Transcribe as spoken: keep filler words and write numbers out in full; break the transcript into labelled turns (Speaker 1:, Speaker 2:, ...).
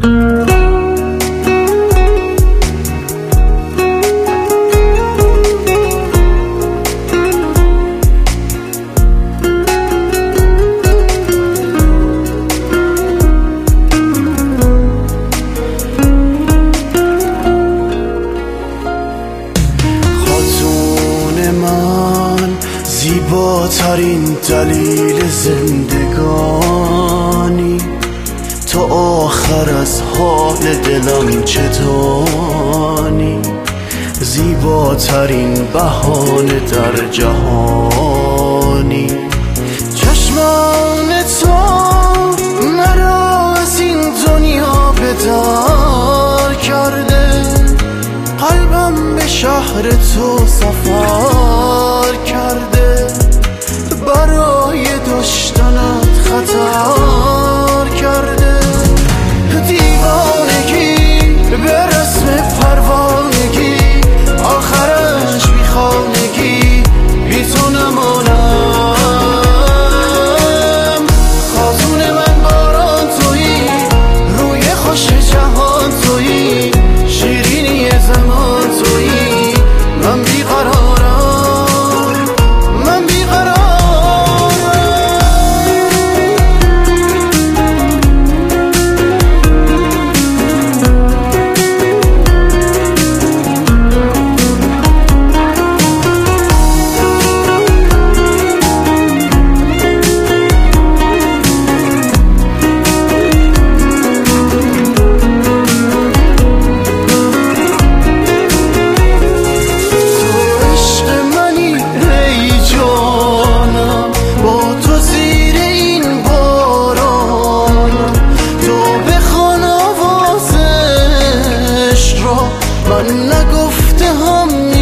Speaker 1: زیباترین دلیل زندگانی، تا آخر از حال دلم چه دانی. زیباترین بهانه در جهانی، چشمان تو مرا از این دنیا بدر کرده. قلبم به شهر تو سفر کرده، برای داشتنت خطر کرده. دیوانگی به رسم پروانگی، آخرش بی خانگی، بی تو نمانم. خاتون من باران تویی، روی خوش جهان تویی، شیرینی زمان تویی. من بیقرارم، من بیقرارم. من نگفته هم